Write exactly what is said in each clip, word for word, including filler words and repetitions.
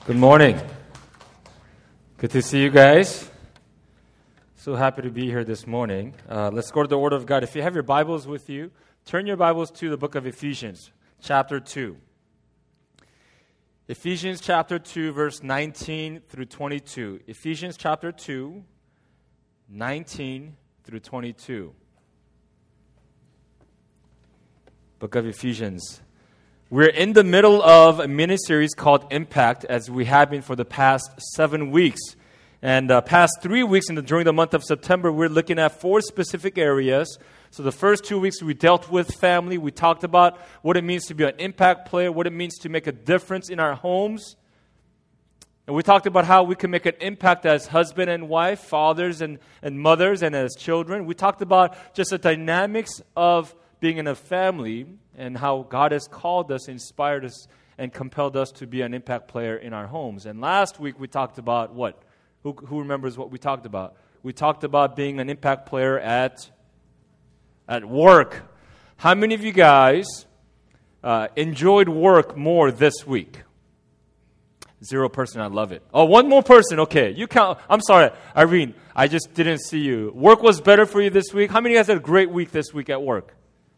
Good morning. Good to see you guys. So happy to be here this morning. Uh, let's go to the Word of God. If you have your Bibles with you, turn your Bibles to the book of Ephesians, chapter two. Ephesians chapter two, verse nineteen through twenty-two. Ephesians chapter two, nineteen through twenty-two. Book of Ephesians. We're in the middle of a mini-series called Impact, as we have been for the past seven weeks. And uh, past three weeks in the, during the month of September, we're looking at four specific areas. So the first two weeks we dealt with family. We talked about what it means to be an impact player, what it means to make a difference in our homes. And we talked about how we can make an impact as husband and wife, fathers and, and mothers, and as children. We talked about just the dynamics of being in a family and how God has called us, inspired us, and compelled us to be an impact player in our homes. And last week we talked about what? Who, who remembers what we talked about? We talked about being an impact player at, at work. How many of you guys uh, enjoyed work more this week? Zero person, I love it. Oh, one more person, okay. You count. I'm sorry, Irene, I just didn't see you. Work was better for you this week? How many of you guys had a great week this week at work?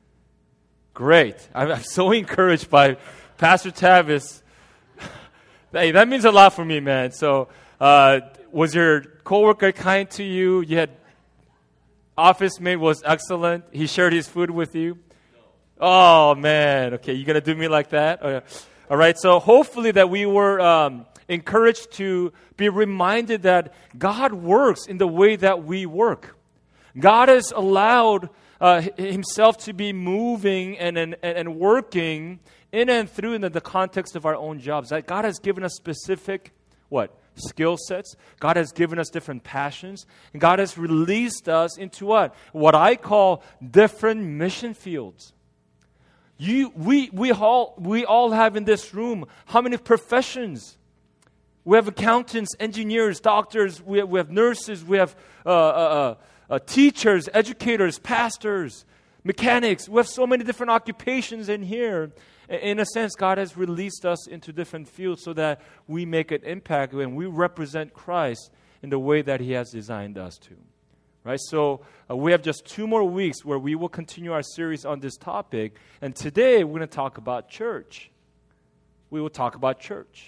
Great. I'm, I'm so encouraged by Pastor Tavis. Hey, that means a lot for me, man. So, uh, was your coworker kind to you? You had office mate was excellent. He shared his food with you. No. Oh man. Okay, you gonna do me like that? Okay. All right. So hopefully that we were um, encouraged to be reminded that God works in the way that we work. God has allowed uh, Himself to be moving and and, and working in and through in the, the context of our own jobs. That God has given us specific what? Skill sets. God has given us different passions. And God has released us into what? What I call different mission fields. You, we, we all, we all have in this room how many professions? We have accountants, engineers, doctors. We have, we have nurses. We have uh, uh, uh, teachers, educators, pastors, mechanics. We have so many different occupations in here. In a sense, God has released us into different fields so that we make an impact when we represent Christ in the way that He has designed us to. Right? So uh, we have just two more weeks where we will continue our series on this topic. And today we're going to talk about church. We will talk about church.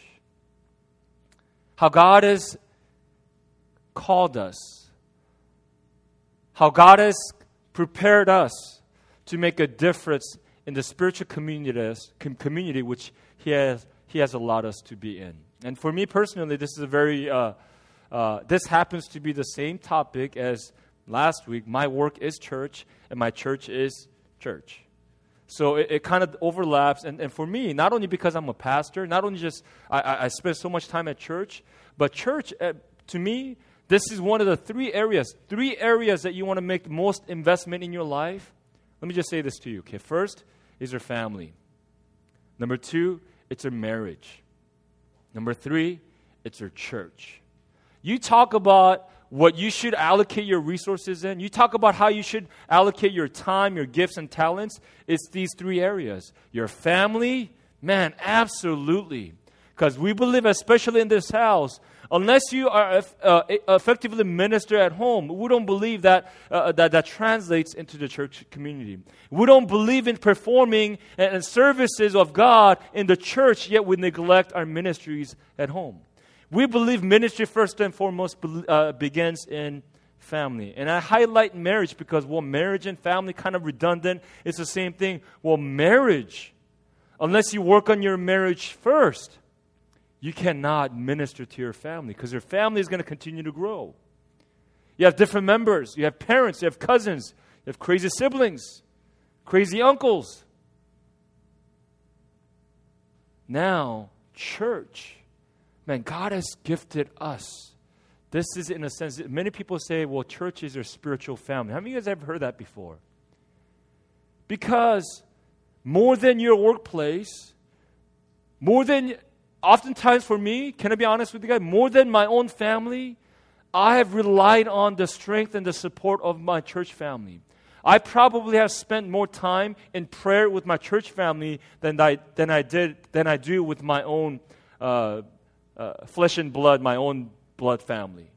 How God has called us. How God has prepared us to make a difference in the spiritual community, community which He has He has allowed us to be in. And for me personally, this is a very uh, uh, this happens to be the same topic as last week. My work is church, and my church is church. So it, it kind of overlaps. And, and for me, not only because I'm a pastor, not only just I, I spend so much time at church, but church uh, to me, this is one of the three areas, three areas that you want to make the most investment in your life. Let me just say this to you. Okay, first is your family. Number two, it's your marriage. Number three, it's your church. You talk about what you should allocate your resources in. You talk about how you should allocate your time, your gifts, and talents. It's these three areas. Your family, man, absolutely. Because we believe, especially in this house, unless you are uh, effectively minister at home, we don't believe that, uh, that that translates into the church community. We don't believe in performing and, and services of God in the church, yet we neglect our ministries at home. We believe ministry first and foremost be, uh, begins in family. And I highlight marriage because, well, marriage and family kind of redundant. It's the same thing. Well, marriage, unless you work on your marriage first, you cannot minister to your family because your family is going to continue to grow. You have different members. You have parents. You have cousins. You have crazy siblings, crazy uncles. Now, church. Man, God has gifted us. This is, in a sense, many people say, well, church is your spiritual family. How many of you guys have heard that before? Because more than your workplace, more than... Oftentimes for me, can I be honest with you guys, more than my own family, I have relied on the strength and the support of my church family. I probably have spent more time in prayer with my church family than I than I did than I do with my own uh, uh, flesh and blood, my own blood family.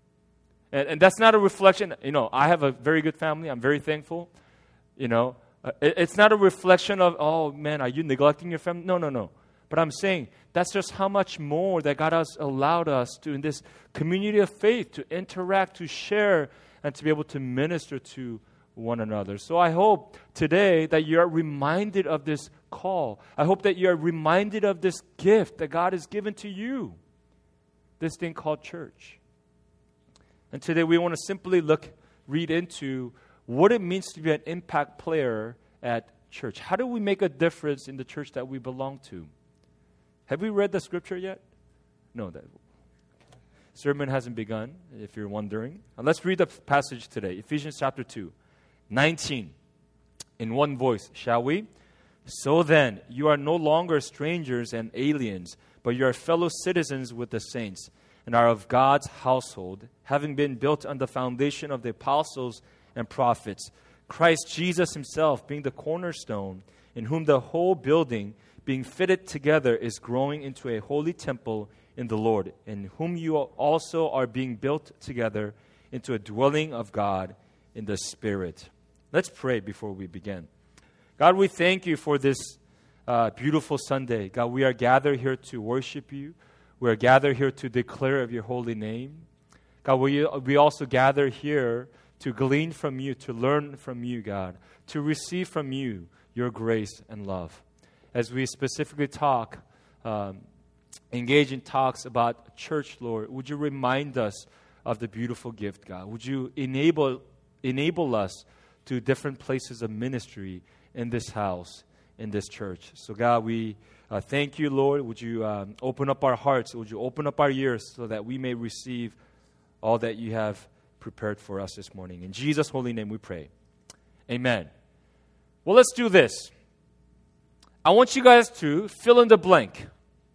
And, and that's not a reflection. You know, I have a very good family. I'm very thankful. You know, uh, it, it's not a reflection of, oh, man, are you neglecting your family? No, no, no. But I'm saying that's just how much more that God has allowed us to, in this community of faith, to interact, to share, and to be able to minister to one another. So I hope today that you are reminded of this call. I hope that you are reminded of this gift that God has given to you, this thing called church. And today we want to simply look, read into what it means to be an impact player at church. How do we make a difference in the church that we belong to? Have we read the scripture yet? No, that sermon hasn't begun, if you're wondering. Uh, let's read the passage today, Ephesians chapter two, nineteen. In one voice, shall we? So then, you are no longer strangers and aliens, but you are fellow citizens with the saints, and are of God's household, having been built on the foundation of the apostles and prophets, Christ Jesus himself being the cornerstone, in whom the whole building, being fitted together, is growing into a holy temple in the Lord, in whom you also are being built together into a dwelling of God in the Spirit. Let's pray before we begin. God, we thank you for this uh, beautiful Sunday. God, we are gathered here to worship you. We are gathered here to declare of your holy name. God, we, we also gather here to glean from you, to learn from you, God, to receive from you your grace and love. As we specifically talk, um, engage in talks about church, Lord, would you remind us of the beautiful gift, God? Would you enable enable us to different places of ministry in this house, in this church? So, God, we uh, thank you, Lord. Would you um, open up our hearts? Would you open up our ears so that we may receive all that you have prepared for us this morning? In Jesus' holy name we pray. Amen. Well, let's do this. I want you guys to fill in the blank.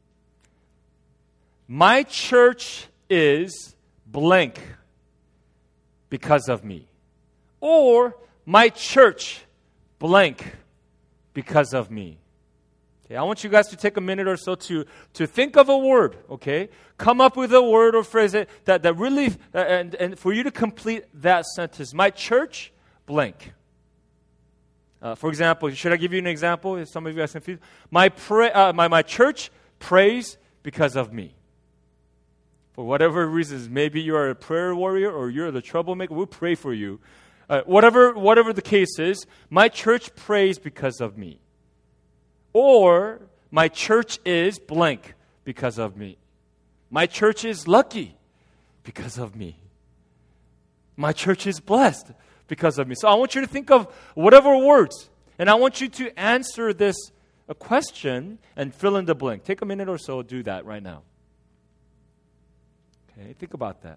My church is blank because of me. Or my church blank because of me. Okay, I want you guys to take a minute or so to, to think of a word, okay? Come up with a word or phrase that, that, that really, uh, and, and for you to complete that sentence. My church blank. Uh, for example, should I give you an example? If some of you guys confused. My, pray, uh, my, my church prays because of me. For whatever reasons, maybe you are a prayer warrior or you're the troublemaker, we'll pray for you. Uh, whatever, whatever the case is, my church prays because of me. Or, my church is blank because of me. My church is lucky because of me. My church is blessed because of me. So I want you to think of whatever words, and I want you to answer this a question and fill in the blank. Take a minute or so, do that right now. Okay, think about that.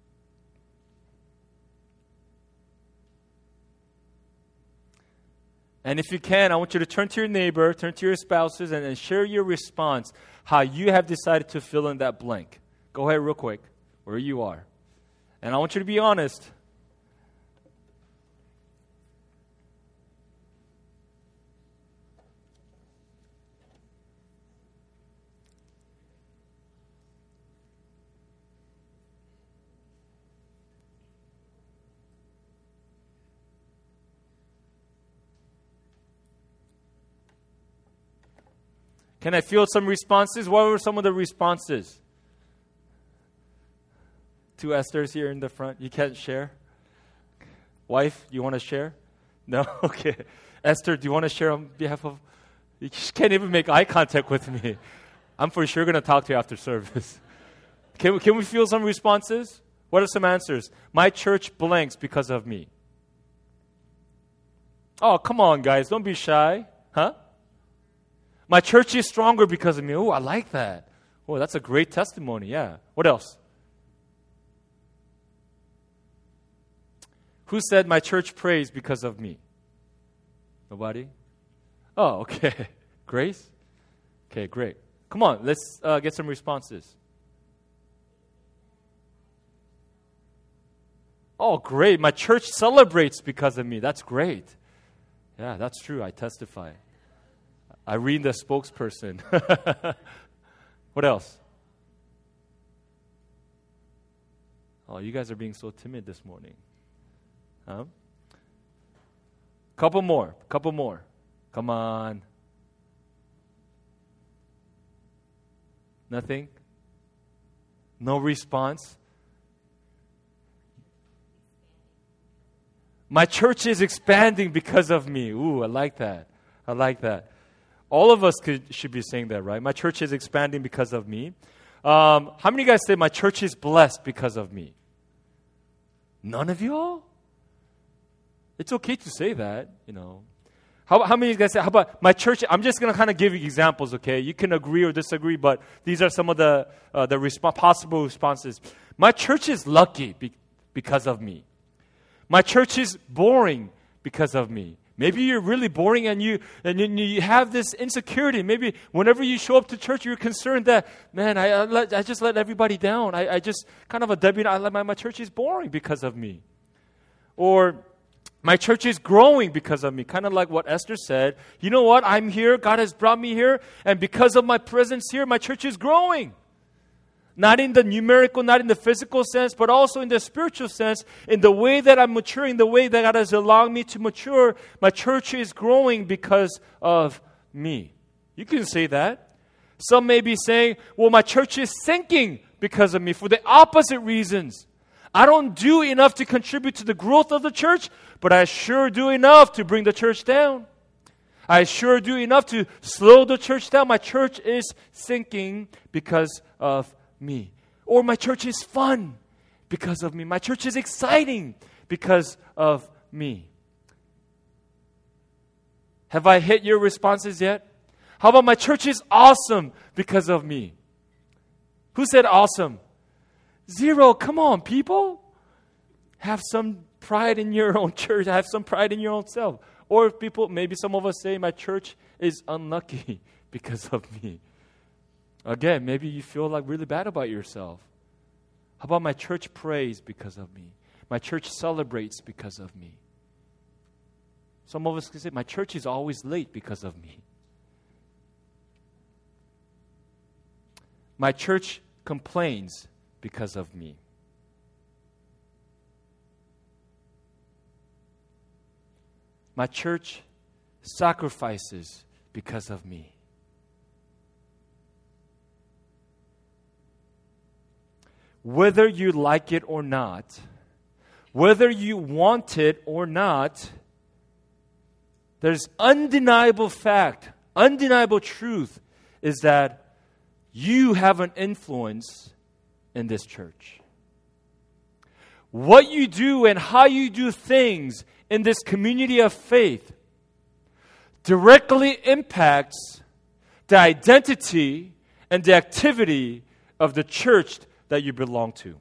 And if you can, I want you to turn to your neighbor, turn to your spouses, and, and share your response, how you have decided to fill in that blank. Go ahead real quick, where you are. And I want you to be honest. Can I feel some responses? What were some of the responses? Two Esthers here in the front. You can't share? Wife, you want to share? No? Okay. Esther, do you want to share on behalf of... You can't even make eye contact with me. I'm for sure going to talk to you after service. Can we, can we feel some responses? What are some answers? My church blanks because of me. Oh, come on, guys. Don't be shy. Huh? My church is stronger because of me. Oh, I like that. Oh, that's a great testimony. Yeah. What else? Who said my church prays because of me? Nobody? Oh, okay. Grace? Okay, great. Come on, let's uh, get some responses. Oh, great. My church celebrates because of me. That's great. Yeah, that's true. I testify. I read the spokesperson. What else? Oh, you guys are being so timid this morning. Huh? Couple more. Couple more. Come on. Nothing? No response? My church is expanding because of me. Ooh, I like that. I like that. All of us could, should be saying that, right? My church is expanding because of me. Um, how many of you guys say my church is blessed because of me? None of y'all? It's okay to say that, you know. How, how many of you guys say, how about my church? I'm just going to kind of give you examples, okay? You can agree or disagree, but these are some of the uh, the resp- possible responses. My church is lucky be- because of me. My church is boring because of me. Maybe you're really boring and you and you, you have this insecurity. Maybe whenever you show up to church, you're concerned that, man, I, I, let, I just let everybody down. I, I just kind of a Debbie, I let my, my church is boring because of me. Or my church is growing because of me. Kind of like what Esther said. You know what? I'm here. God has brought me here. And because of my presence here, my church is growing. Not in the numerical, not in the physical sense, but also in the spiritual sense. In the way that I'm maturing, the way that God has allowed me to mature, my church is growing because of me. You can say that. Some may be saying, well, my church is sinking because of me for the opposite reasons. I don't do enough to contribute to the growth of the church, but I sure do enough to bring the church down. I sure do enough to slow the church down. My church is sinking because of me. Or my church is fun because of me. My church is exciting because of me. Have I hit your responses yet? How about my church is awesome because of me? Who said awesome? Zero. Come on, people. Have some pride in your own church. Have some pride in your own self. Or if people, maybe some of us say, my church is unlucky because of me. Again, maybe you feel like really bad about yourself. How about my church prays because of me? My church celebrates because of me. Some of us can say, my church is always late because of me. My church complains because of me. My church sacrifices because of me. Whether you like it or not, whether you want it or not, there's undeniable fact, undeniable truth is that you have an influence in this church. What you do and how you do things in this community of faith directly impacts the identity and the activity of the church that you belong to.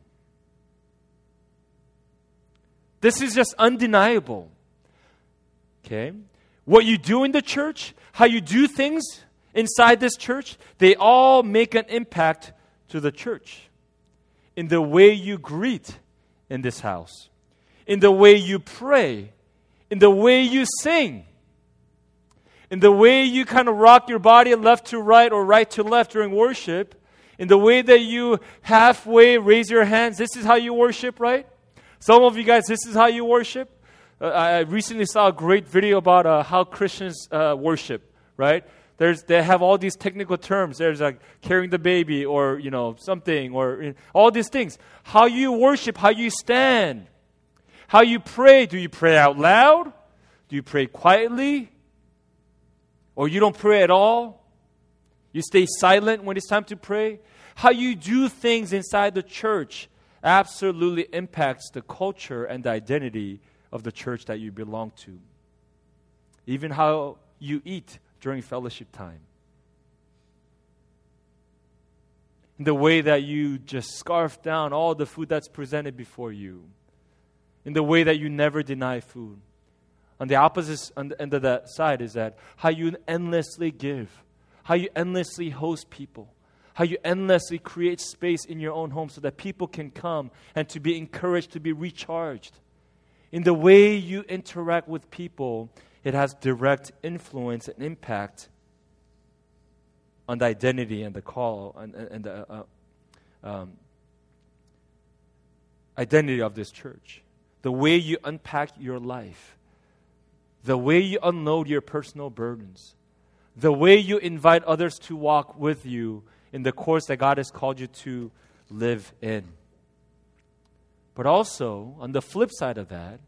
This is just undeniable. Okay? What you do in the church, how you do things inside this church, they all make an impact to the church. In the way you greet in this house, in the way you pray, in the way you sing, in the way you kind of rock your body left to right or right to left during worship, in the way that you halfway raise your hands. This is how you worship, right? Some of you guys, this is how you worship. Uh, I recently saw a great video about uh, how Christians uh, worship, right? There's, they have all these technical terms. There's like carrying the baby or, you know, something or you know, all these things. How you worship, how you stand, how you pray. Do you pray out loud? Do you pray quietly? Or you don't pray at all? You stay silent when it's time to pray? How you do things inside the church absolutely impacts the culture and the identity of the church that you belong to. Even how you eat during fellowship time. In the way that you just scarf down all the food that's presented before you. In the way that you never deny food. On the opposite on the end of that side is that how you endlessly give. How you endlessly host people. How you endlessly create space in your own home so that people can come and to be encouraged, to be recharged. In the way you interact with people, it has direct influence and impact on the identity and the call and, and the uh, um, identity of this church, the way you unpack your life, the way you unload your personal burdens, the way you invite others to walk with you in the course that God has called you to live in. But also, on the flip side of that,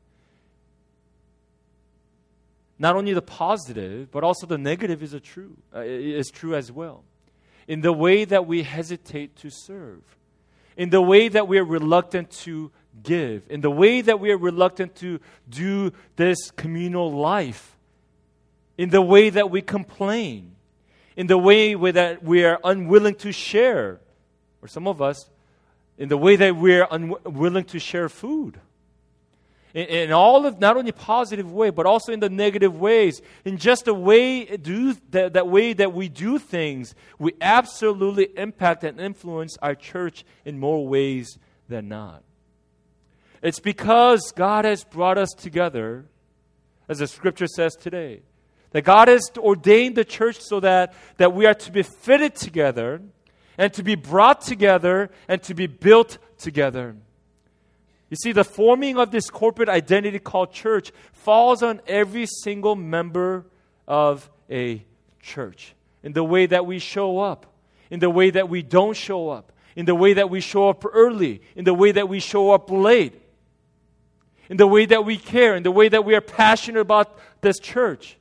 not only the positive, but also the negative is a true uh, is true as well. In the way that we hesitate to serve, in the way that we are reluctant to give, in the way that we are reluctant to do this communal life, in the way that we complain, in the way that we are unwilling to share, or some of us, in the way that we are unwilling to share food. In, in all of, not only positive way, but also in the negative ways, in just the way do that, that way that we do things, we absolutely impact and influence our church in more ways than not. It's because God has brought us together, as the scripture says today, that God has ordained the church so that, that we are to be fitted together and to be brought together and to be built together. You see, the forming of this corporate identity called church falls on every single member of a church. In the way that we show up, in the way that we don't show up, in the way that we show up early, in the way that we show up late, in the way that we care, in the way that we are passionate about this church.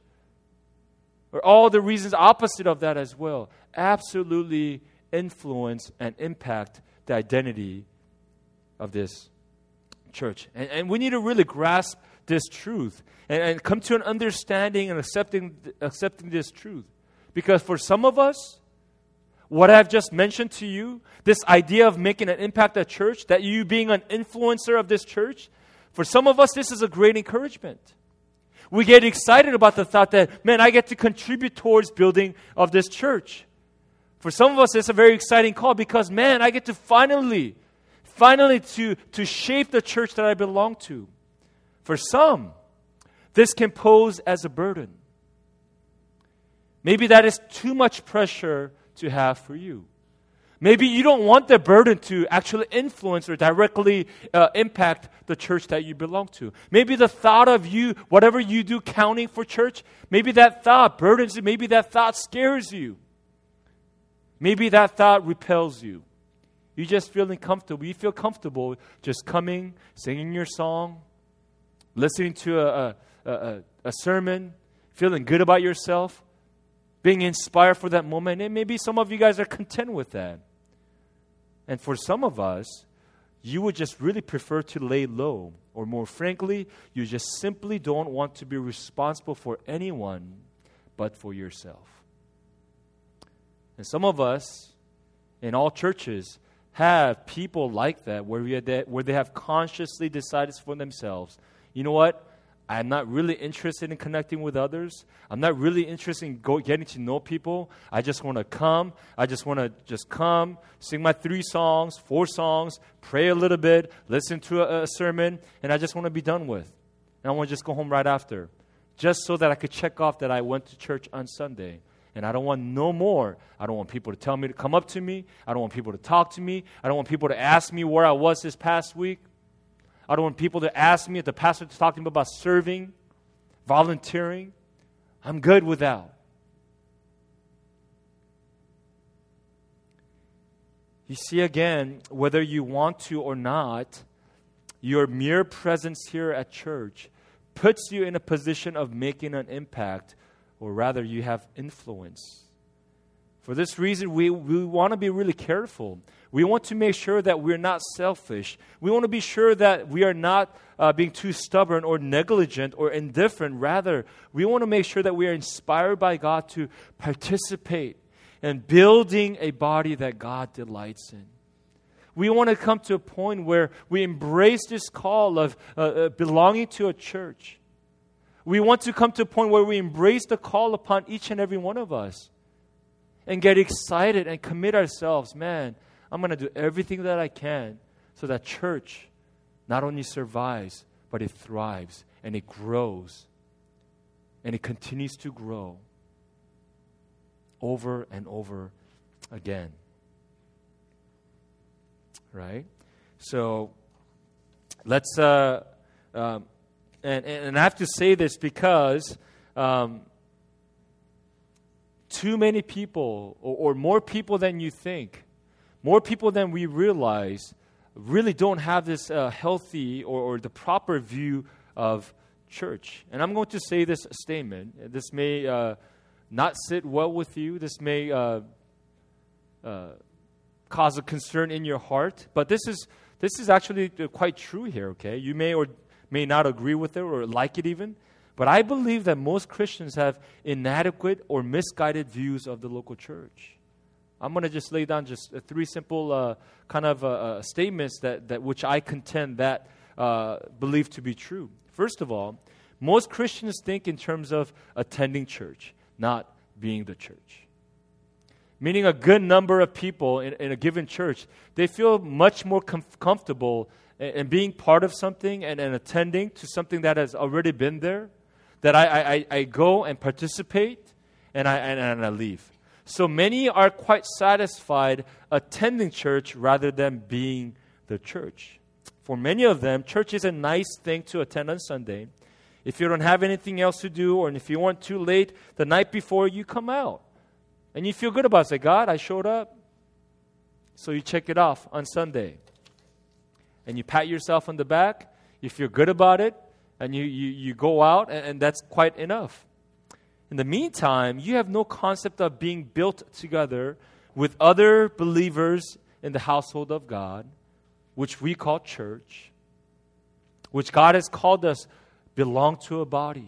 Or all the reasons opposite of that as well. Absolutely influence and impact the identity of this church. And, and we need to really grasp this truth and, and come to an understanding and accepting, accepting this truth. Because for some of us, what I've just mentioned to you, this idea of making an impact at church, that you being an influencer of this church, for some of us, this is a great encouragement. We get excited about the thought that, man, I get to contribute towards building of this church. For some of us, it's a very exciting call because, man, I get to finally Finally, to, to shape the church that I belong to. For some, this can pose as a burden. Maybe that is too much pressure to have for you. Maybe you don't want the burden to actually influence or directly uh, impact the church that you belong to. Maybe the thought of you, whatever you do counting for church, maybe that thought burdens you. Maybe that thought scares you. Maybe that thought repels you. You just feeling comfortable. You feel comfortable just coming, singing your song, listening to a, a, a, a sermon, feeling good about yourself, being inspired for that moment. And maybe some of you guys are content with that. And for some of us, you would just really prefer to lay low. Or more frankly, you just simply don't want to be responsible for anyone but for yourself. And some of us, in all churches, have people like that where, we that where they have consciously decided for themselves, you know what? I'm not really interested in connecting with others. I'm not really interested in go, getting to know people. I just want to come. I just want to just come, sing my three songs, four songs, pray a little bit, listen to a, a sermon, and I just want to be done with. And I want to just go home right after, just so that I could check off that I went to church on Sunday. And I don't want no more. I don't want people to tell me to come up to me. I don't want people to talk to me. I don't want people to ask me where I was this past week. I don't want people to ask me if the pastor to talk to me about serving, volunteering. I'm good with that. You see, again, whether you want to or not, your mere presence here at church puts you in a position of making an impact, or rather, you have influence. For this reason, we, we want to be really careful. We want to make sure that we're not selfish. We want to be sure that we are not uh, being too stubborn or negligent or indifferent. Rather, we want to make sure that we are inspired by God to participate in building a body that God delights in. We want to come to a point where we embrace this call of uh, uh, belonging to a church. We want to come to a point where we embrace the call upon each and every one of us and get excited and commit ourselves. Man, I'm going to do everything that I can so that church not only survives, but it thrives and it grows and it continues to grow over and over again. Right? So, let's, uh, um, and, and I have to say this because um, too many people, or, or more people than you think, more people than we realize, really don't have this uh, healthy or, or the proper view of church. And I'm going to say this statement. This may uh, not sit well with you. This may uh, uh, cause a concern in your heart. But this is this is actually quite true here, okay? You may or may not agree with it or like it even. But I believe that most Christians have inadequate or misguided views of the local church. I'm going to just lay down just three simple uh, kind of uh, uh, statements that, that which I contend that uh, believe to be true. First of all, most Christians think in terms of attending church, not being the church. Meaning a good number of people in, in a given church, they feel much more com- comfortable in, in being part of something and, and attending to something that has already been there, that I, I, I go and participate and I, and, and I leave. So many are quite satisfied attending church rather than being the church. For many of them, church is a nice thing to attend on Sunday. If you don't have anything else to do, or if you weren't too late the night before, you come out. And you feel good about it. Say, God, I showed up. So you check it off on Sunday. And you pat yourself on the back. You feel good about it. And you, you, you go out, and, and that's quite enough. In the meantime, you have no concept of being built together with other believers in the household of God, which we call church, which God has called us belong to a body.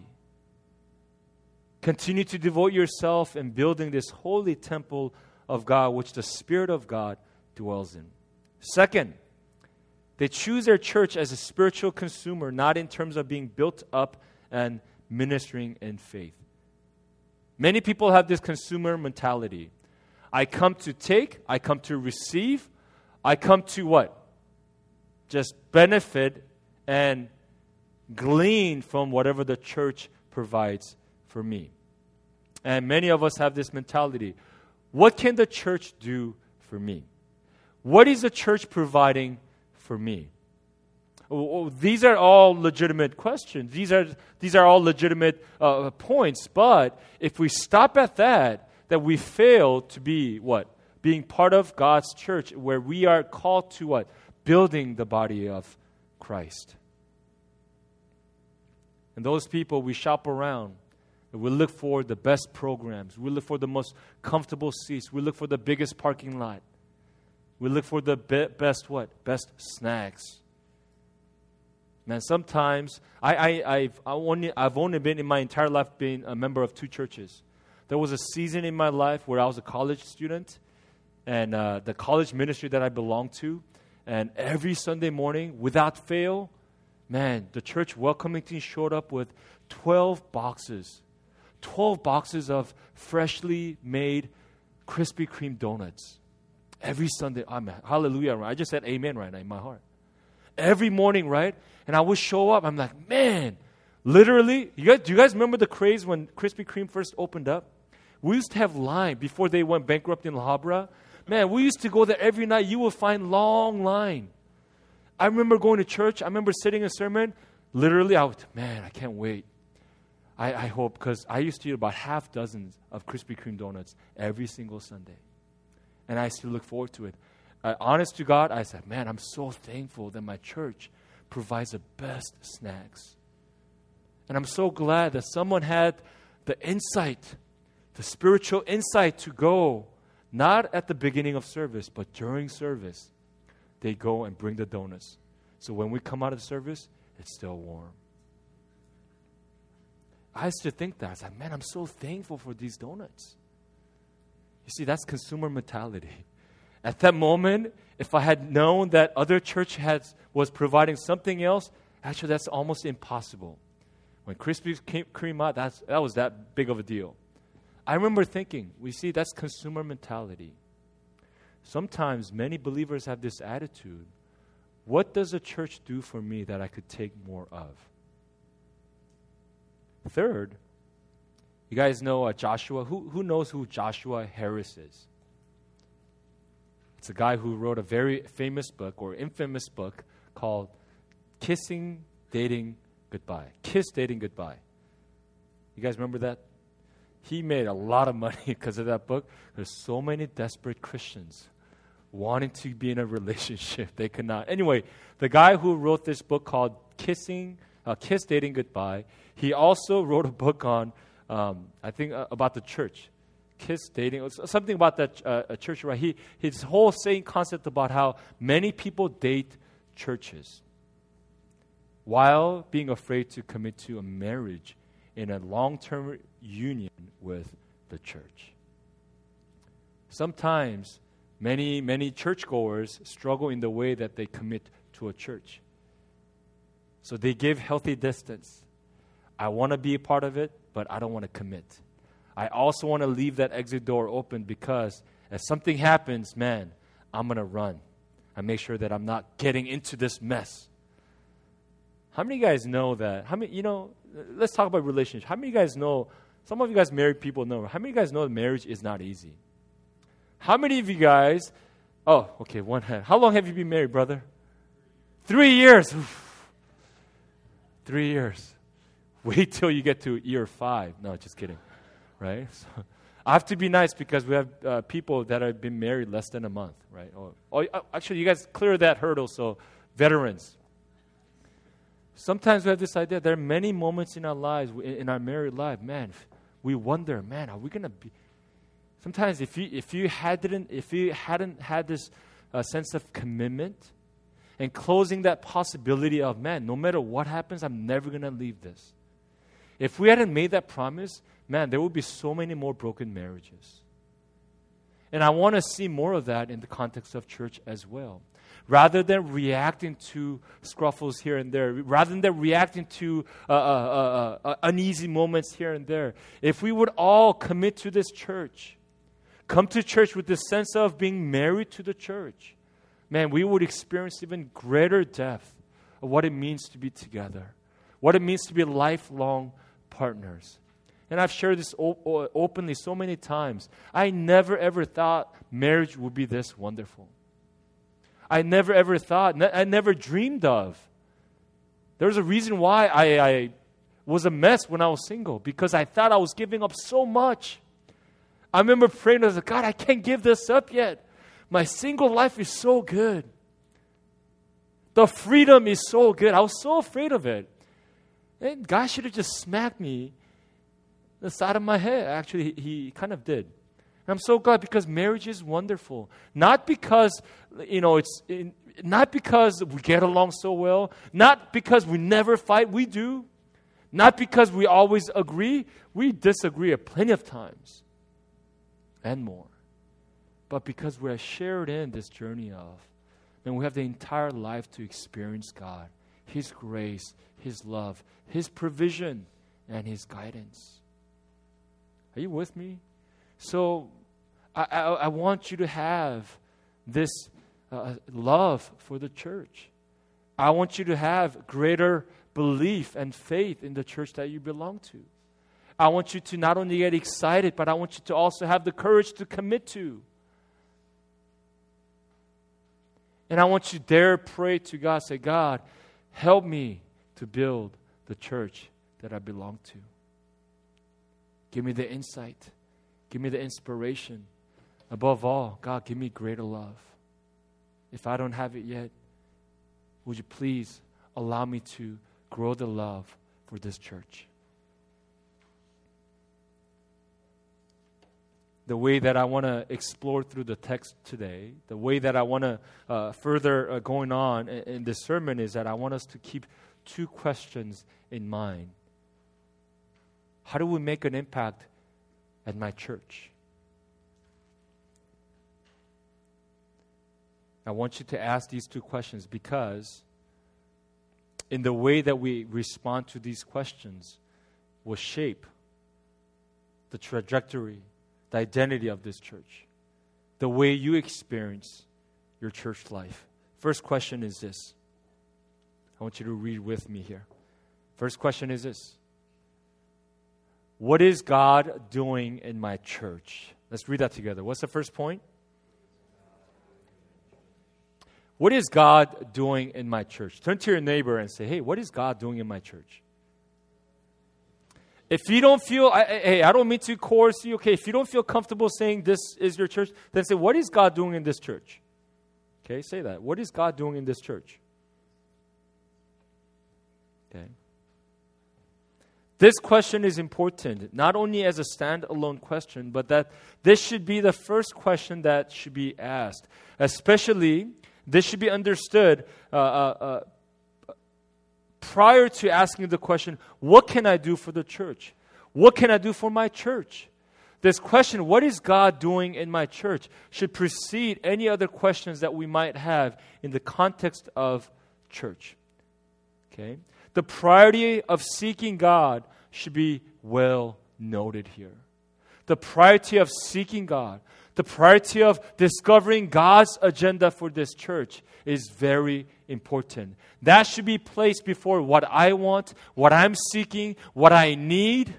Continue to devote yourself in building this holy temple of God, which the Spirit of God dwells in. Second, they choose their church as a spiritual consumer, not in terms of being built up and ministering in faith. Many people have this consumer mentality. I come to take, I come to receive, I come to what? Just benefit and glean from whatever the church provides for me. And many of us have this mentality. What can the church do for me? What is the church providing for me? Oh, these are all legitimate questions. These are these are all legitimate uh, points. But if we stop at that, that we fail to be what? Being part of God's church, where we are called to what? Building the body of Christ. And those people, we shop around. And we look for the best programs. We look for the most comfortable seats. We look for the biggest parking lot. We look for the be- best what? Best snacks. Man, sometimes I, I, I've, I only, I've only been in my entire life being a member of two churches. There was a season in my life where I was a college student, and uh, the college ministry that I belonged to, and every Sunday morning, without fail, man, the church welcoming team showed up with twelve boxes, twelve boxes of freshly made Krispy Kreme donuts. Every Sunday, I'm hallelujah! I just said amen right now in my heart. Every morning, right? And I would show up. I'm like, man, literally. You guys, do you guys remember the craze when Krispy Kreme first opened up? We used to have line before they went bankrupt in La Habra. Man, we used to go there every night. You would find long line. I remember going to church. I remember sitting in a sermon. Literally, I would, man, I can't wait. I, I hope, because I used to eat about half dozens of Krispy Kreme donuts every single Sunday. And I still look forward to it. Uh, honest to God, I said, man, I'm so thankful that my church provides the best snacks. And I'm so glad that someone had the insight, the spiritual insight to go, not at the beginning of service, but during service, they go and bring the donuts. So when we come out of service, it's still warm. I used to think that. I was like, man, I'm so thankful for these donuts. You see, that's consumer mentality. At that moment, if I had known that other church has, was providing something else, actually that's almost impossible. When Krispy Kreme out, that's, that was that big of a deal. I remember thinking, we see, that's consumer mentality. Sometimes many believers have this attitude. What does a church do for me that I could take more of? Third, you guys know uh, Joshua. Who, who knows who Joshua Harris is? It's a guy who wrote a very famous book or infamous book called Kissing, Dating, Goodbye. Kiss, Dating, Goodbye. You guys remember that? He made a lot of money because of that book. There's so many desperate Christians wanting to be in a relationship. They could not. Anyway, the guy who wrote this book called Kissing, uh, Kiss, Dating, Goodbye, he also wrote a book on, um, I think, uh, about the church. Kiss, dating, something about that uh, a church, right? He, his whole saying concept about how many people date churches while being afraid to commit to a marriage in a long-term union with the church. Sometimes many, many churchgoers struggle in the way that they commit to a church. So they give healthy distance. I want to be a part of it, but I don't want to commit. I also want to leave that exit door open because if something happens, man, I'm going to run. I make sure that I'm not getting into this mess. How many of you guys know that? How many, you know, let's talk about relationships. How many of you guys know, some of you guys married people know, how many of you guys know that marriage is not easy? How many of you guys, oh, okay, one hand. How long have you been married, brother? Three years. Oof. Three years. Wait till you get to year five. No, just kidding. Right? So I have to be nice because we have uh, people that have been married less than a month, right? Or, or uh, actually, you guys clear that hurdle, so veterans. Sometimes we have this idea, there are many moments in our lives, in, in our married life, man, we wonder, man, are we going to be... Sometimes if you if you hadn't, if you hadn't had this uh, sense of commitment and closing that possibility of, man, no matter what happens, I'm never going to leave this. If we hadn't made that promise, man, there would be so many more broken marriages. And I want to see more of that in the context of church as well. Rather than reacting to scruffles here and there, rather than reacting to uh, uh, uh, uh, uneasy moments here and there, if we would all commit to this church, come to church with this sense of being married to the church, man, we would experience even greater depth of what it means to be together, what it means to be lifelong partners. And I've shared this op- openly so many times. I never ever thought marriage would be this wonderful. I never ever thought, ne- I never dreamed of. There's a reason why I, I was a mess when I was single, because I thought I was giving up so much. I remember praying, I was like, God, I can't give this up yet. My single life is so good. The freedom is so good. I was so afraid of it. And God should have just smacked me the side of my head. Actually, he, he kind of did. And I'm so glad, because marriage is wonderful. Not because, you know, it's in, not because we get along so well. Not because we never fight. We do. Not because we always agree. We disagree at plenty of times and more. But because we're shared in this journey of, and we have the entire life to experience God, His grace, His love, His provision, and His guidance. Are you with me? So I, I, I want you to have this uh, love for the church. I want you to have greater belief and faith in the church that you belong to. I want you to not only get excited, but I want you to also have the courage to commit to. And I want you to dare pray to God, say, God, help me to build the church that I belong to. Give me the insight. Give me the inspiration. Above all, God, give me greater love. If I don't have it yet, would you please allow me to grow the love for this church? The way that I want to explore through the text today, the way that I want to uh, further uh, going on in, in this sermon is that I want us to keep two questions in mind. How do we make an impact at my church? I want you to ask these two questions, because in the way that we respond to these questions will shape the trajectory, the identity of this church, the way you experience your church life. First question is this. I want you to read with me here. First question is this. What is God doing in my church? Let's read that together. What's the first point? What is God doing in my church? Turn to your neighbor and say, hey, what is God doing in my church? If you don't feel, I, I, hey, I don't mean to coerce you, okay, if you don't feel comfortable saying this is your church, then say, what is God doing in this church? Okay, say that. What is God doing in this church? Okay. This question is important, not only as a standalone question, but that this should be the first question that should be asked. Especially, this should be understood uh, uh, uh, prior to asking the question, what can I do for the church? What can I do for my church? This question, what is God doing in my church, should precede any other questions that we might have in the context of church. Okay? The priority of seeking God should be well noted here. The priority of seeking God, the priority of discovering God's agenda for this church is very important. That should be placed before what I want, what I'm seeking, what I need.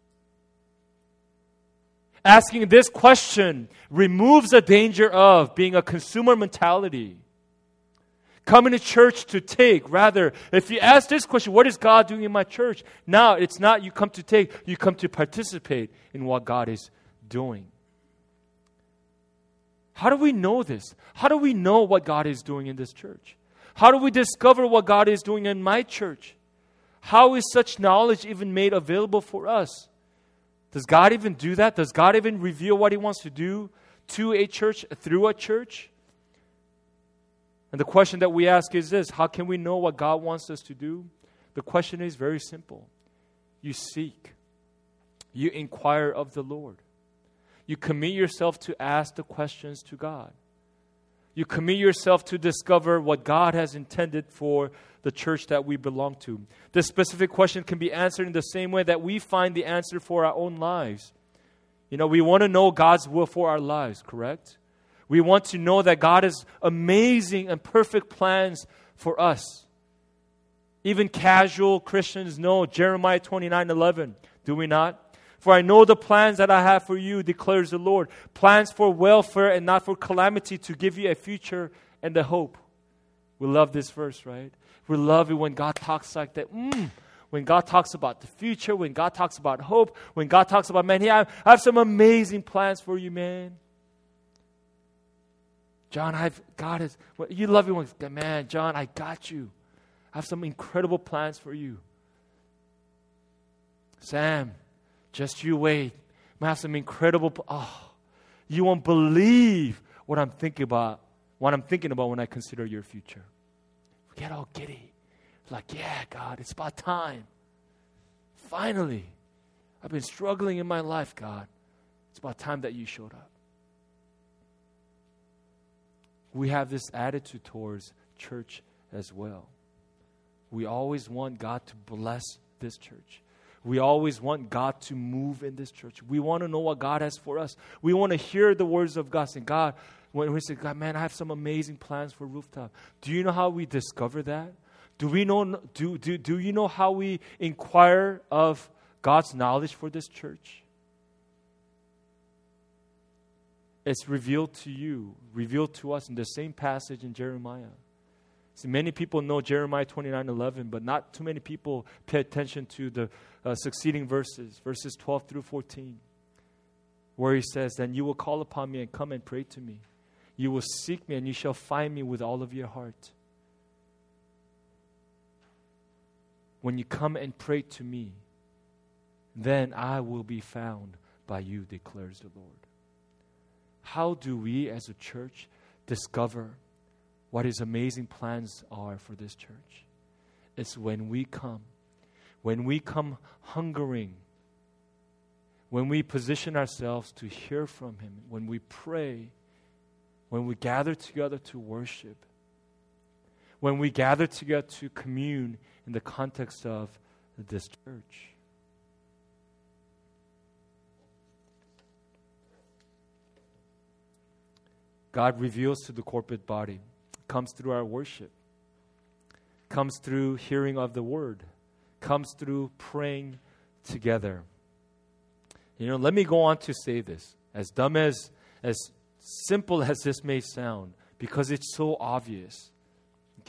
Asking this question removes the danger of being a consumer mentality. Coming to church to take. Rather, if you ask this question, what is God doing in my church? Now, it's not you come to take, you come to participate in what God is doing. How do we know this? How do we know what God is doing in this church? How do we discover what God is doing in my church? How is such knowledge even made available for us? Does God even do that? Does God even reveal what He wants to do to a church, through a church? And the question that we ask is this: how can we know what God wants us to do? The question is very simple. You seek. You inquire of the Lord. You commit yourself to ask the questions to God. You commit yourself to discover what God has intended for the church that we belong to. This specific question can be answered in the same way that we find the answer for our own lives. You know, we want to know God's will for our lives, correct? We want to know that God has amazing and perfect plans for us. Even casual Christians know Jeremiah twenty-nine eleven, do we not? For I know the plans that I have for you, declares the Lord. Plans for welfare and not for calamity, to give you a future and a hope. We love this verse, right? We love it when God talks like that. Mm. When God talks about the future, when God talks about hope, when God talks about, man, hey, I have some amazing plans for you, man. John, I've, God is, you love it when, man, John, I got you. I have some incredible plans for you. Sam, just you wait. I have some incredible, oh, you won't believe what I'm thinking about, what I'm thinking about when I consider your future. We get all giddy. Like, yeah, God, it's about time. Finally, I've been struggling in my life, God. It's about time that you showed up. We have this attitude towards church as well. We always want God to bless this church. We always want God to move in this church. We want to know what God has for us. We want to hear the words of God. Saying, God, when we say, God, man, I have some amazing plans for Rooftop. Do you know how we discover that? Do we know? Do, do, do you know how we inquire of God's knowledge for this church? It's revealed to you, revealed to us in the same passage in Jeremiah. See, many people know Jeremiah twenty-nine eleven, but not too many people pay attention to the uh, succeeding verses, verses twelve through fourteen, where he says, then you will call upon me and come and pray to me. You will seek me and you shall find me with all of your heart. When you come and pray to me, then I will be found by you, declares the Lord. How do we as a church discover what His amazing plans are for this church? It's when we come. When we come hungering. When we position ourselves to hear from Him. When we pray. When we gather together to worship. When we gather together to commune in the context of this church. God reveals to the corporate body. Comes through our worship. Comes through hearing of the word. Comes through praying together. You know, let me go on to say this. As dumb as, as simple as this may sound, because it's so obvious.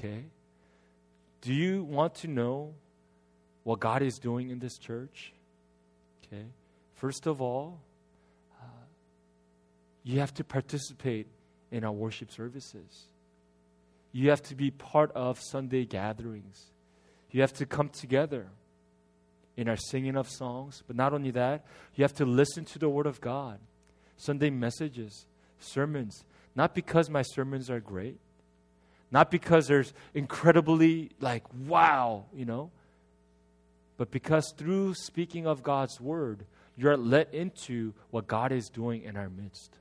Okay? Do you want to know what God is doing in this church? Okay? First of all, uh, you have to participate in our worship services. You have to be part of Sunday gatherings. You have to come together in our singing of songs. But not only that, you have to listen to the Word of God. Sunday messages, sermons. Not because my sermons are great. Not because there's incredibly like, wow, you know. But because through speaking of God's Word, you're let into what God is doing in our midst.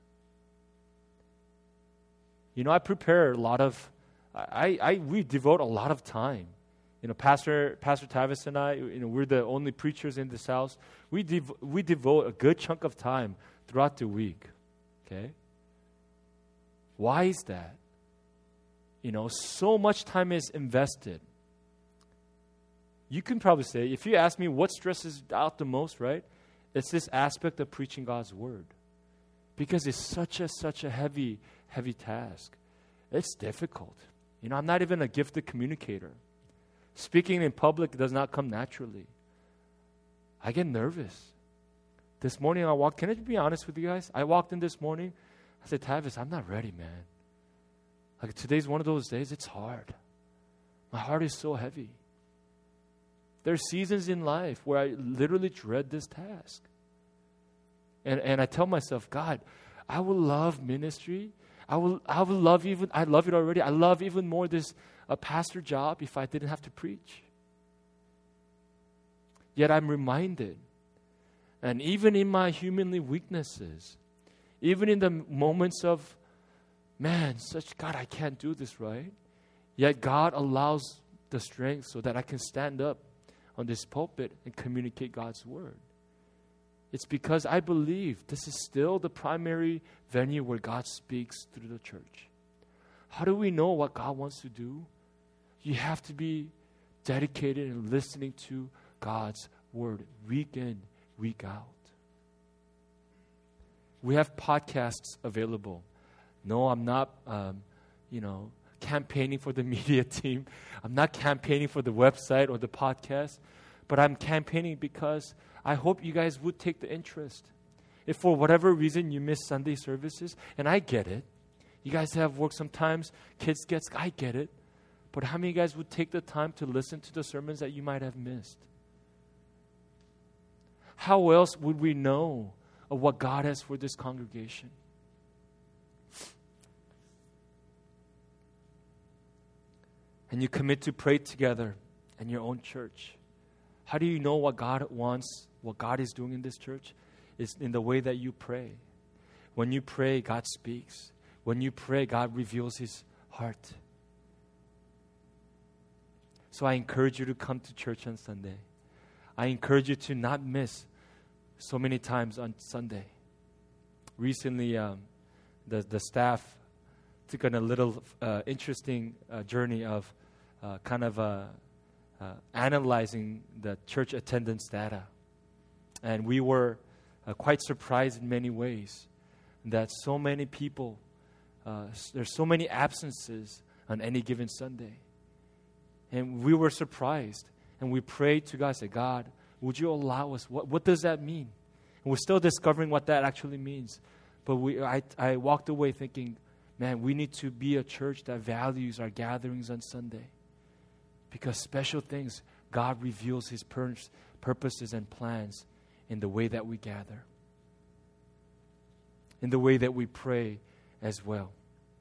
You know, I prepare a lot of, I, I we devote a lot of time. You know, Pastor Pastor Tavis and I, you know, we're the only preachers in this house. We dev- we devote a good chunk of time throughout the week. Okay? Why is that? You know, so much time is invested. You can probably say, if you ask me what stresses out the most, right? It's this aspect of preaching God's Word. Because it's such a, such a heavy, heavy task. It's difficult. You know, I'm not even a gifted communicator. Speaking in public does not come naturally. I get nervous. This morning I walked, can I be honest with you guys? I walked in this morning, I said, Tavis, I'm not ready, man. Like today's one of those days, it's hard. My heart is so heavy. There's seasons in life where I literally dread this task. And and I tell myself, God, I will love ministry. I will I will love even, I love it already. I love even more this a pastor job if I didn't have to preach. Yet I'm reminded, and even in my humanly weaknesses, even in the moments of, man, such God, I can't do this, right? Yet God allows the strength so that I can stand up on this pulpit and communicate God's Word. It's because I believe this is still the primary venue where God speaks through the church. How do we know what God wants to do? You have to be dedicated in listening to God's Word week in, week out. We have podcasts available. No, I'm not, um, you know, campaigning for the media team. I'm not campaigning for the website or the podcast, but I'm campaigning because I hope you guys would take the interest. If for whatever reason you miss Sunday services, and I get it, you guys have work sometimes, kids get, I get it, but how many of you guys would take the time to listen to the sermons that you might have missed? How else would we know of what God has for this congregation? And you commit to pray together in your own church. How do you know what God wants, what God is doing in this church? It's in the way that you pray. When you pray, God speaks. When you pray, God reveals His heart. So I encourage you to come to church on Sunday. I encourage you to not miss so many times on Sunday. Recently, um, the, the staff took on a little uh, interesting uh, journey of uh, kind of uh, uh, analyzing the church attendance data. And we were uh, quite surprised in many ways that so many people, uh, there's so many absences on any given Sunday. And we were surprised. And we prayed to God, said, God, would you allow us? What, what does that mean? And we're still discovering what that actually means. But we, I, I walked away thinking, man, we need to be a church that values our gatherings on Sunday. Because special things, God reveals His pur- purposes and plans in the way that we gather. In the way that we pray as well.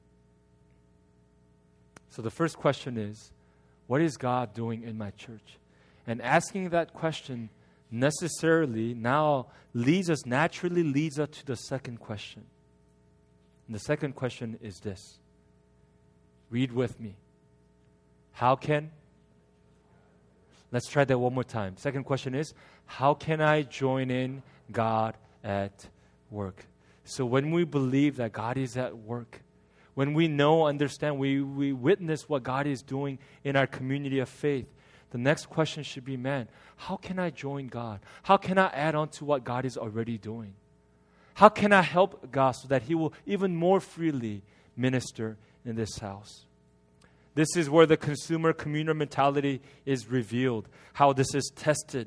So the first question is, what is God doing in my church? And asking that question necessarily now leads us, naturally leads us to the second question. And the second question is this. Read with me. How can? Let's try that one more time. Second question is, how can I join in God at work? So when we believe that God is at work, when we know, understand, we, we witness what God is doing in our community of faith, the next question should be, man, how can I join God? How can I add on to what God is already doing? How can I help God so that He will even more freely minister in this house? This is where the consumer communal mentality is revealed, how this is tested.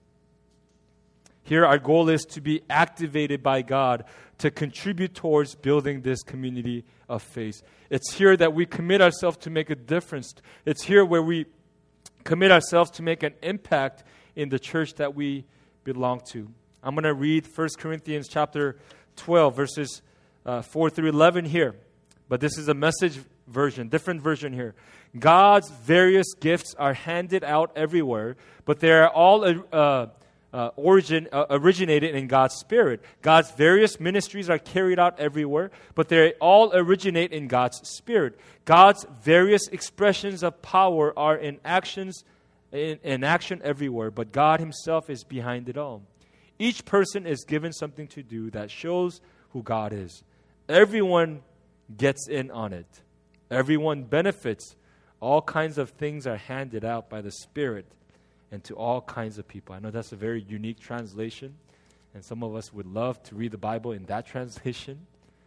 Here, our goal is to be activated by God to contribute towards building this community of faith. It's here that we commit ourselves to make a difference. It's here where we commit ourselves to make an impact in the church that we belong to. I'm going to read First Corinthians chapter twelve, verses uh, four through eleven here. But this is a Message version, different version here. God's various gifts are handed out everywhere, but they are all uh, uh, origin uh, originated in God's Spirit. God's various ministries are carried out everywhere, but they all originate in God's Spirit. God's various expressions of power are in actions in, in action everywhere, but God Himself is behind it all. Each person is given something to do that shows who God is. Everyone gets in on it. Everyone benefits. All kinds of things are handed out by the Spirit and to all kinds of people. I know that's a very unique translation, and some of us would love to read the Bible in that translation.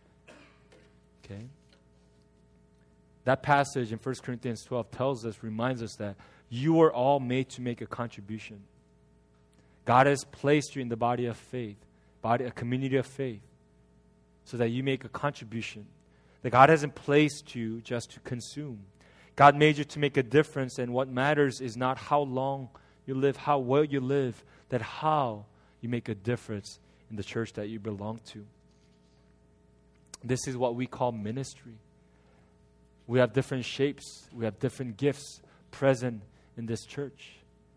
Okay? That passage in First Corinthians twelve tells us, reminds us that you are all made to make a contribution. God has placed you in the body of faith, body, a community of faith, so that you make a contribution. That God hasn't placed you just to consume. God made you to make a difference, and what matters is not how long you live, how well you live, that how you make a difference in the church that you belong to. This is what we call ministry. We have different shapes, we have different gifts present in this church.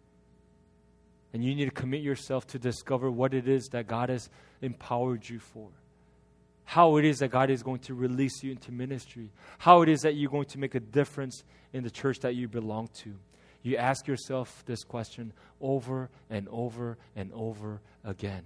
And you need to commit yourself to discover what it is that God has empowered you for. How it is that God is going to release you into ministry. How it is that you're going to make a difference in the church that you belong to. You ask yourself this question over and over and over again.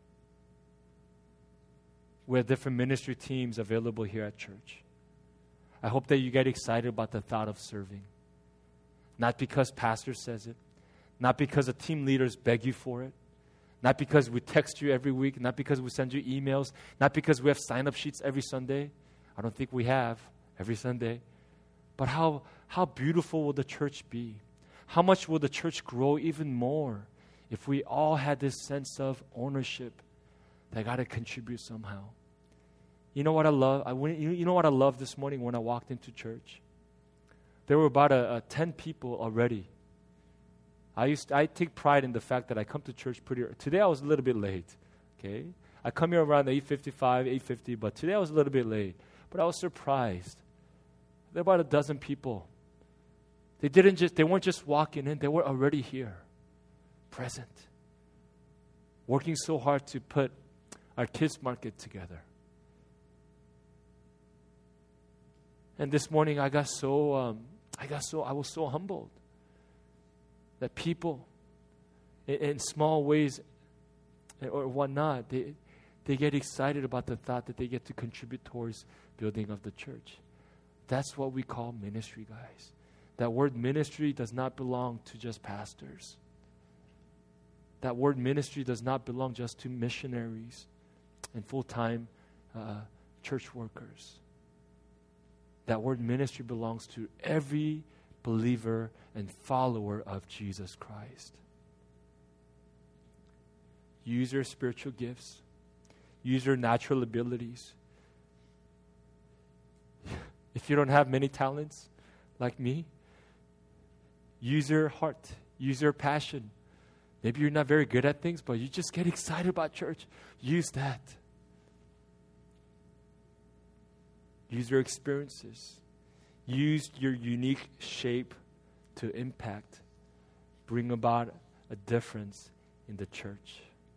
We have different ministry teams available here at church. I hope that you get excited about the thought of serving. Not because pastor says it. Not because the team leaders beg you for it. Not because we text you every week. Not because we send you emails. Not because we have sign-up sheets every Sunday. I don't think we have every Sunday. But how, how beautiful will the church be? How much will the church grow even more if we all had this sense of ownership that I got to contribute somehow? You know what I love? I went, you know what I love this morning when I walked into church? There were about a, a ten people already. I used to, I take pride in the fact that I come to church pretty early. Today I was a little bit late. Okay, I come here around eight fifty-five, eight fifty, but today I was a little bit late. But I was surprised. There were about a dozen people. They didn't just they weren't just walking in, they were already here, present. Working so hard to put our kids market together. And this morning I got so um, I got so I was so humbled that people in, in small ways or whatnot, they they get excited about the thought that they get to contribute towards building of the church. That's what we call ministry, guys. That word ministry does not belong to just pastors. That word ministry does not belong just to missionaries and full-time uh, church workers. That word ministry belongs to every believer and follower of Jesus Christ. Use your spiritual gifts. Use your natural abilities. If you don't have many talents like me, use your heart. Use your passion. Maybe you're not very good at things, but you just get excited about church. Use that. Use your experiences. Use your unique shape to impact, bring about a difference in the church.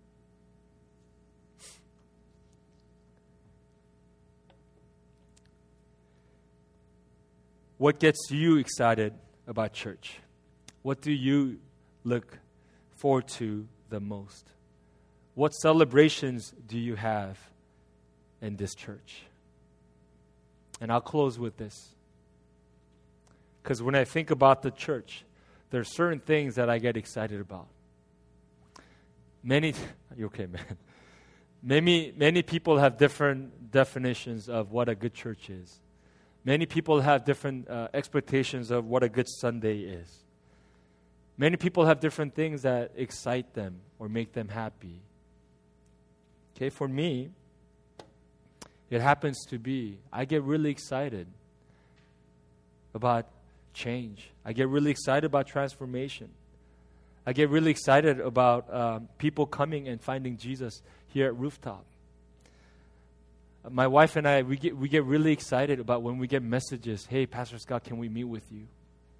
What gets you excited about church? What do you look forward to the most? What celebrations do you have in this church? And I'll close with this. Because when I think about the church, there are certain things that I get excited about. Many, you okay, man? Many, many people have different definitions of what a good church is. Many people have different uh, expectations of what a good Sunday is. Many people have different things that excite them or make them happy. Okay, for me, it happens to be, I get really excited about change. I get really excited about transformation. I get really excited about um, people coming and finding Jesus here at Rooftop. My wife and I, we get we get really excited about when we get messages, hey, Pastor Scott, can we meet with you?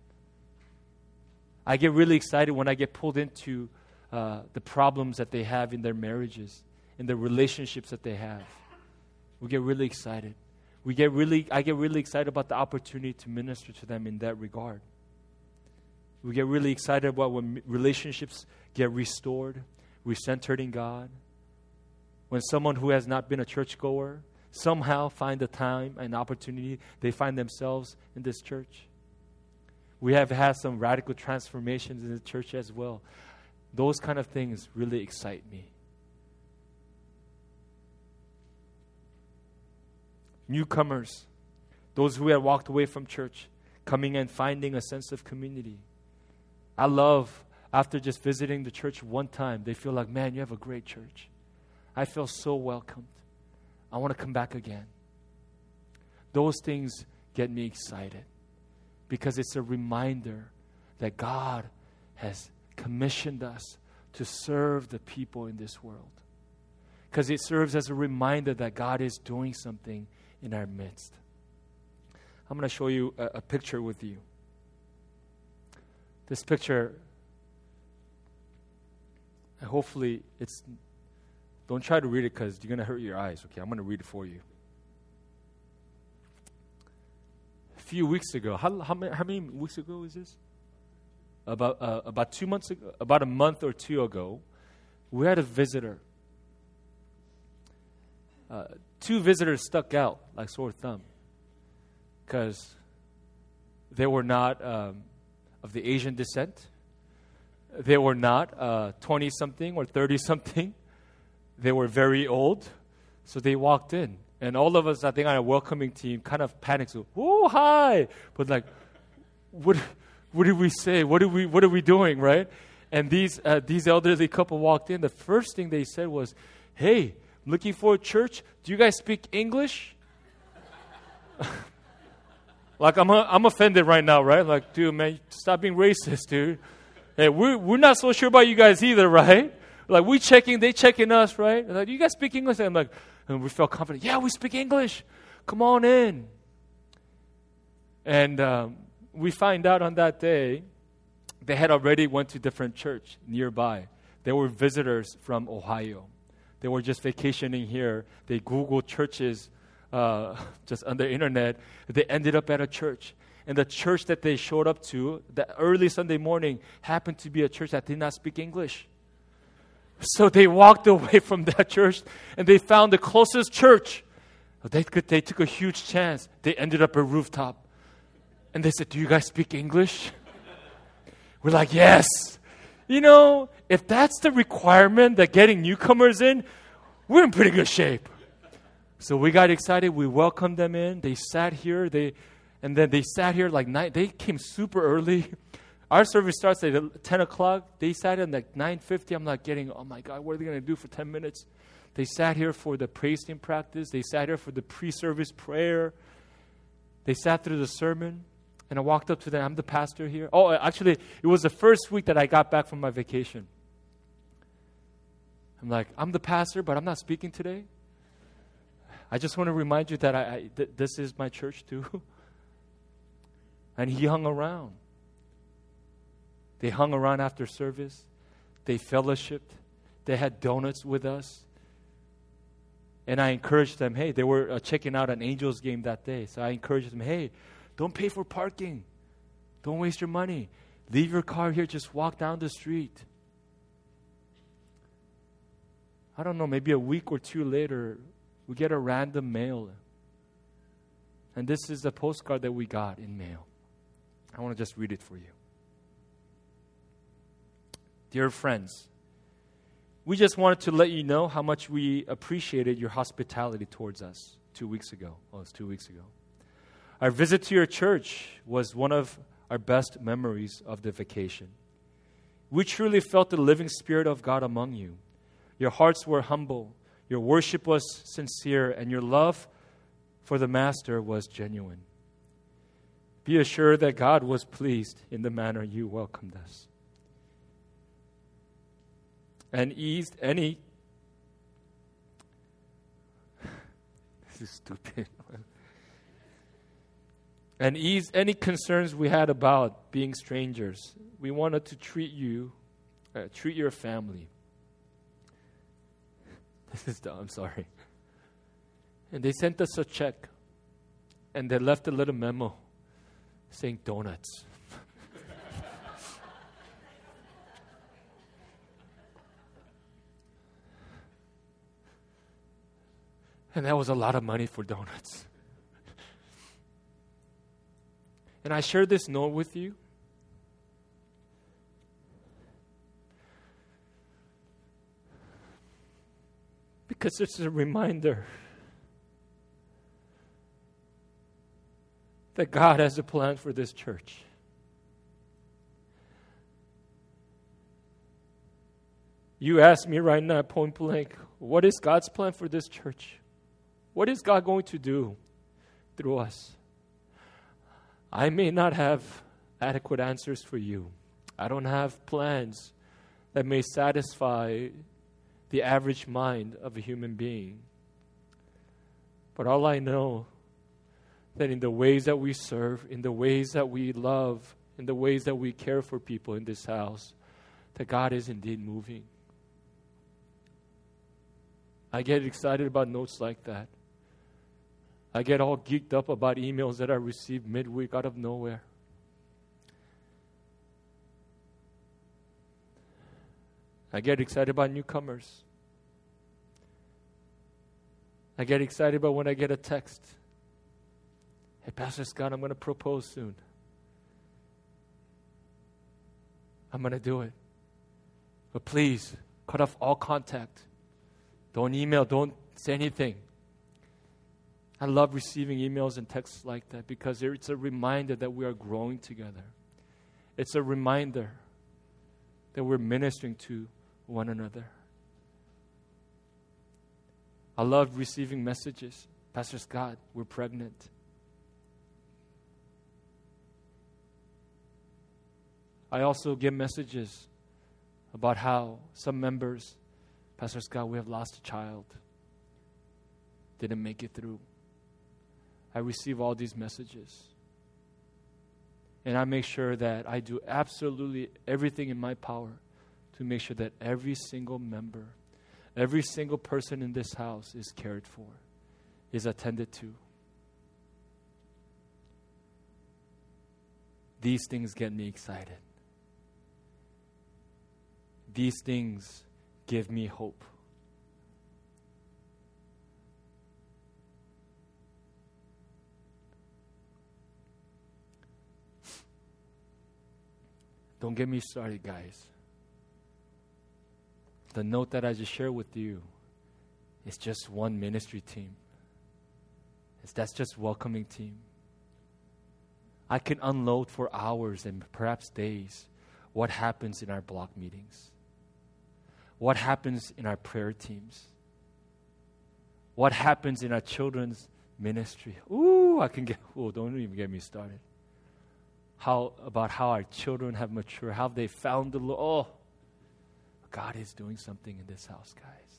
I get really excited when I get pulled into uh, the problems that they have in their marriages, in the relationships that they have. We get really excited. We get really, I get really excited about the opportunity to minister to them in that regard. We get really excited about when relationships get restored, recentered in God. When someone who has not been a churchgoer somehow find a time and opportunity, they find themselves in this church. We have had some radical transformations in the church as well. Those kind of things really excite me. Newcomers, those who had walked away from church, coming and finding a sense of community. I love, after just visiting the church one time, they feel like, man, you have a great church. I feel so welcomed. I want to come back again. Those things get me excited because it's a reminder that God has commissioned us to serve the people in this world. Because it serves as a reminder that God is doing something in our midst. I'm going to show you a, a picture with you. This picture, hopefully it's, don't try to read it because you're going to hurt your eyes. Okay, I'm going to read it for you. A few weeks ago, how, how, many, how many weeks ago is this? About uh, about two months ago, about a month or two ago, we had a visitor. Uh, two visitors stuck out like sore thumb because they were not um, of the Asian descent. They were not uh, twenty-something or thirty-something. They were very old. So they walked in. And all of us, I think, on a welcoming team kind of panicked. So, oh, hi. But like, what what did we say? What did we what are we doing, right? And these uh, these elderly couple walked in. The first thing they said was, hey, looking for a church? Do you guys speak English? Like, I'm uh, I'm offended right now, right? Like, dude, man, stop being racist, dude. Hey, we're, we're not so sure about you guys either, right? Like, we checking, they checking us, right? Like, do you guys speak English? And I'm like, and we felt confident. Yeah, we speak English. Come on in. And um, we find out on that day, they had already went to different church nearby. They were visitors from Ohio. They were just vacationing here. They Googled churches uh, just on the internet. They ended up at a church. And the church that they showed up to, that early Sunday morning, happened to be a church that did not speak English. So they walked away from that church and they found the closest church. They could, they took a huge chance. They ended up at Rooftop. And they said, do you guys speak English? We're like, yes. You know, if that's the requirement that getting newcomers in, we're in pretty good shape. So we got excited. We welcomed them in. They sat here. They, and then they sat here like nine. They came super early. Our service starts at ten o'clock. They sat in like nine fifty. I'm like getting, oh my God, what are they going to do for ten minutes? They sat here for the praise team practice. They sat here for the pre-service prayer. They sat through the sermon. And I walked up to them. I'm the pastor here. Oh, actually, it was the first week that I got back from my vacation. I'm like, I'm the pastor, but I'm not speaking today. I just want to remind you that I, I th- this is my church too. And he hung around. They hung around after service. They fellowshipped. They had donuts with us. And I encouraged them, hey, they were uh, checking out an Angels game that day. So I encouraged them, hey, don't pay for parking. Don't waste your money. Leave your car here. Just walk down the street. I don't know, maybe a week or two later, we get a random mail. And this is the postcard that we got in mail. I want to just read it for you. Dear friends, we just wanted to let you know how much we appreciated your hospitality towards us two weeks ago. Oh, it's two weeks ago. Our visit to your church was one of our best memories of the vacation. We truly felt the living Spirit of God among you. Your hearts were humble, your worship was sincere, and your love for the Master was genuine. Be assured that God was pleased in the manner you welcomed us, and eased any this is stupid and eased any concerns we had about being strangers. We wanted to treat you, uh, treat your family. This is dumb, I'm sorry. And they sent us a check, and they left a little memo saying donuts. And that was a lot of money for donuts. And I shared this note with you because it's a reminder that God has a plan for this church. You ask me right now, point blank, what is God's plan for this church? What is God going to do through us? I may not have adequate answers for you. I don't have plans that may satisfy the average mind of a human being. But all I know that in the ways that we serve, in the ways that we love, in the ways that we care for people in this house, that God is indeed moving. I get excited about notes like that. I get all geeked up about emails that I receive midweek out of nowhere. I get excited about newcomers. I get excited about when I get a text. Hey, Pastor Scott, I'm going to propose soon. I'm going to do it. But please, cut off all contact. Don't email, don't say anything. I love receiving emails and texts like that because it's a reminder that we are growing together. It's a reminder that we're ministering to one another. I love receiving messages. Pastor Scott, we're pregnant. I also get messages about how some members, Pastor Scott, we have lost a child. Didn't make it through. I receive all these messages. And I make sure that I do absolutely everything in my power to make sure that every single member, every single person in this house is cared for, is attended to. These things get me excited. These things give me hope. Don't get me started, guys. The note that I just shared with you is just one ministry team. It's, that's just welcoming team. I can unload for hours and perhaps days what happens in our block meetings. What happens in our prayer teams. What happens in our children's ministry. Ooh, I can get, ooh, don't even get me started. How about how our children have matured, how they found the Lord. Oh, God is doing something in this house, guys.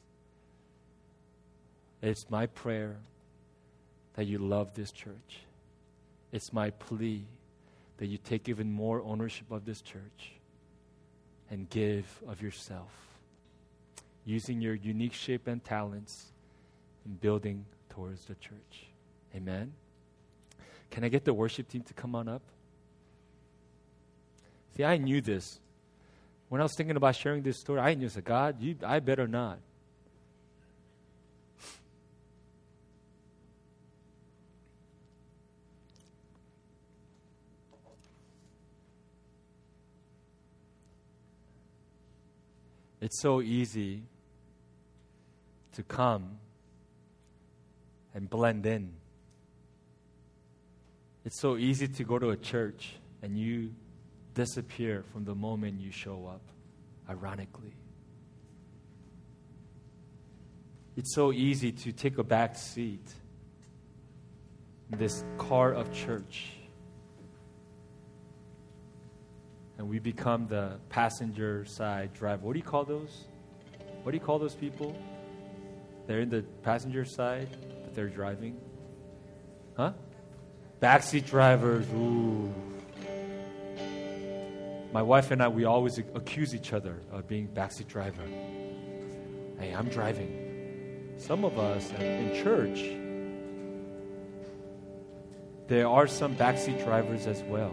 It's my prayer that you love this church. It's my plea that you take even more ownership of this church and give of yourself, using your unique shape and talents in building towards the church. Amen? Can I get the worship team to come on up? See, I knew this. When I was thinking about sharing this story, I knew, said, God, you, I better not. It's so easy to come and blend in. It's so easy to go to a church and you disappear from the moment you show up, ironically. It's so easy to take a back seat in this car of church. And we become the passenger side driver. What do you call those? What do you call those people? They're in the passenger side, but they're driving. Huh? Backseat drivers. Ooh. My wife and I, we always accuse each other of being backseat driver. Hey, I'm driving. Some of us in church, there are some backseat drivers as well.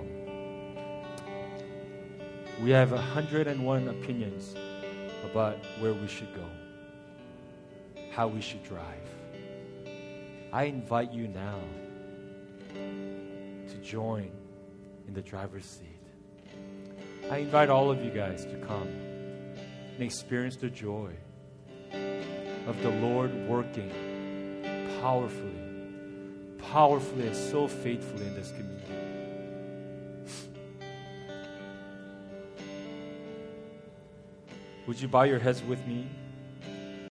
We have one hundred and one opinions about where we should go, how we should drive. I invite you now to join in the driver's seat. I invite all of you guys to come and experience the joy of the Lord working powerfully, powerfully and so faithfully in this community. Would you bow your heads with me?